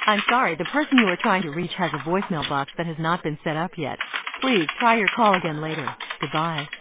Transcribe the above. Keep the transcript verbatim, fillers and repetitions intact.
I'm sorry, the person you are trying to reach has a voicemail box that has not been set up yet. Please try your call again later. Goodbye.